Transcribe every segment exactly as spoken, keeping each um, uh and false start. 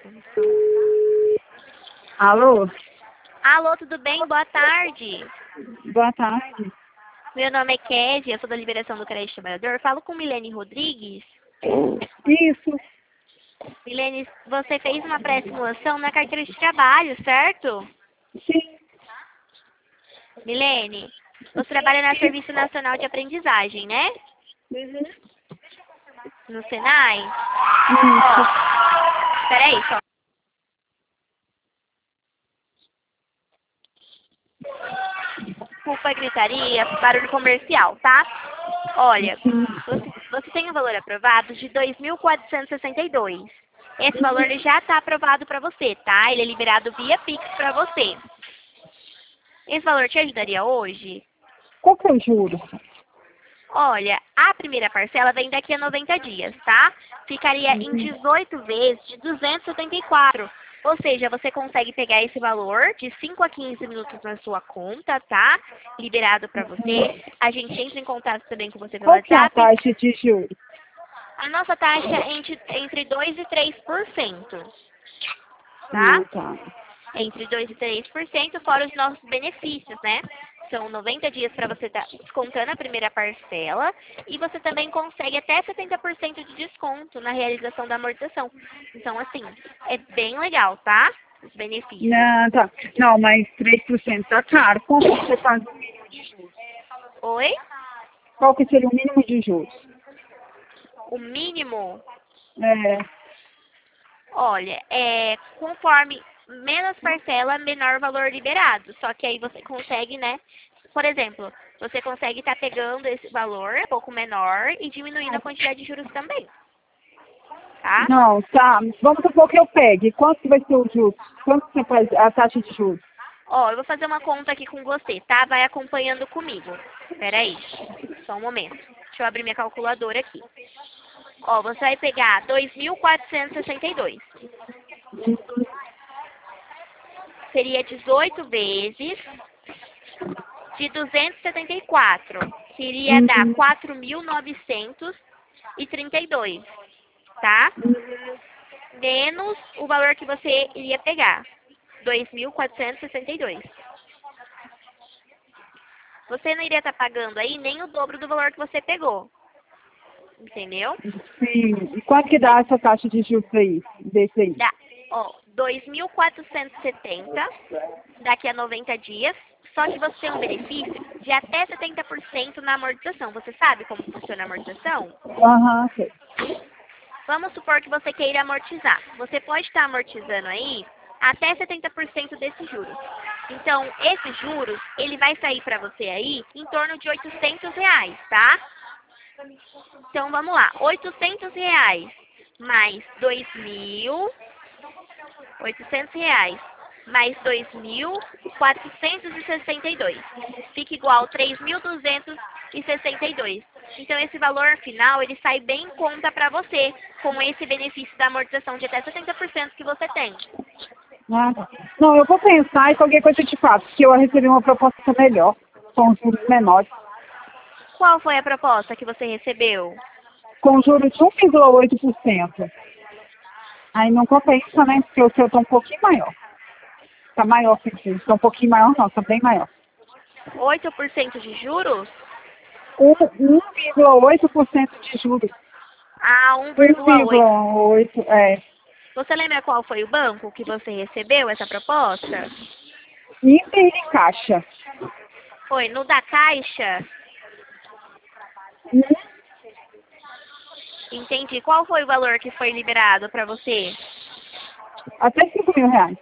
Alô? Alô, tudo bem? Boa tarde. Boa tarde. Meu nome é Kézia, eu sou da Liberação do Crédito Trabalhador. Falo com Milene Rodrigues. Isso. Milene, você fez uma pré-simulação na carteira de trabalho, certo? Sim. Milene, você trabalha na Serviço Nacional de Aprendizagem, né? Uhum. No Senai? Isso. Peraí, só. Desculpa a gritaria, barulho comercial, tá? Olha, você, você tem um valor aprovado de dois mil quatrocentos e sessenta e dois. Esse valor ele já está aprovado para você, tá? Ele é liberado via Pix para você. Esse valor te ajudaria hoje? Qual que é o juro? Olha, a primeira parcela vem daqui a noventa dias, tá? Ficaria em dezoito vezes de duzentos e setenta e quatro. Ou seja, você consegue pegar esse valor de cinco a quinze minutos na sua conta, tá? Liberado para você. A gente entra em contato também com você pelo Qual que é a WhatsApp. taxa de juros? A nossa taxa é entre, entre dois e três por cento, tá? Ah, tá. Entre dois e três por cento, fora os nossos benefícios, né? São noventa dias para você estar descontando a primeira parcela e você também consegue até setenta por cento de desconto na realização da amortização. Então, assim, é bem legal, tá? Os benefícios. Não, tá. Não, mas três por cento tá caro. Quanto que você faz o mínimo de juros? Oi? Qual que seria o mínimo de juros? O mínimo, É. olha, é conforme menos parcela, menor valor liberado. Só que aí você consegue, né? Por exemplo, você consegue estar pegando esse valor um pouco menor e diminuindo a quantidade de juros também. Tá? Não, tá. Vamos supor que eu pegue. Quanto que vai ser o juros? Quanto que você faz a taxa de juros? Ó, eu vou fazer uma conta aqui com você, tá? Vai acompanhando comigo. Peraí, só um momento. Deixa eu abrir minha calculadora aqui. Ó, você vai pegar dois mil quatrocentos e sessenta e dois. Seria dezoito vezes de duzentos e setenta e quatro. Que iria dar Uhum. quatro mil novecentos e trinta e dois, tá? Menos o valor que você iria pegar. dois mil quatrocentos e sessenta e dois. Você não iria estar pagando aí nem o dobro do valor que você pegou. Entendeu? Sim. E quanto que dá essa taxa de juros aí? Desse aí? Dá, ó, dois mil quatrocentos e setenta daqui a noventa dias. Só que você tem um benefício de até setenta por cento na amortização. Você sabe como funciona a amortização? Aham, sei. Vamos supor que você queira amortizar. Você pode estar amortizando aí até setenta por cento desses juros. Então, esses juros, ele vai sair para você aí em torno de oitocentos reais, tá? Então, vamos lá. oitocentos reais mais dois mil, oitocentos reais mais dois mil quatrocentos e sessenta e dois. Fica igual três mil duzentos e sessenta e dois. Então, esse valor final, ele sai bem em conta para você, com esse benefício da amortização de até setenta por cento que você tem. Ah, tá. Não, eu vou pensar e qualquer coisa eu te faço, porque eu recebi uma proposta melhor, com juros menores. Qual foi a proposta que você recebeu? Com juros de um vírgula oito por cento. Aí não compensa, né? Porque o seu está um pouquinho maior. Está maior que o seu. Está um pouquinho maior, não, está bem maior. oito por cento de juros? Um- um vírgula oito por cento de juros. Ah, um um vírgula oito. vírgula oito, é. Você lembra qual foi o banco que você recebeu essa proposta? Inter e Caixa. Foi no da Caixa? Hum, Entendi. Qual foi o valor que foi liberado para você? Até cinco mil reais.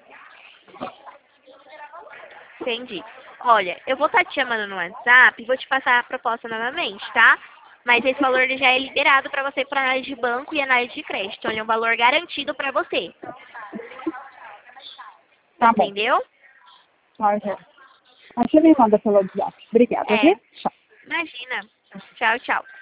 Entendi. Olha, eu vou estar te chamando no WhatsApp e vou te passar a proposta novamente, tá? Mas esse valor ele já é liberado para você para análise de banco e análise de crédito. Então, ele é um valor garantido para você. Tá bom. Entendeu? Tá, já. Aí você me manda pelo WhatsApp. Obrigada, É. viu? Tchau. Imagina. Tchau, tchau.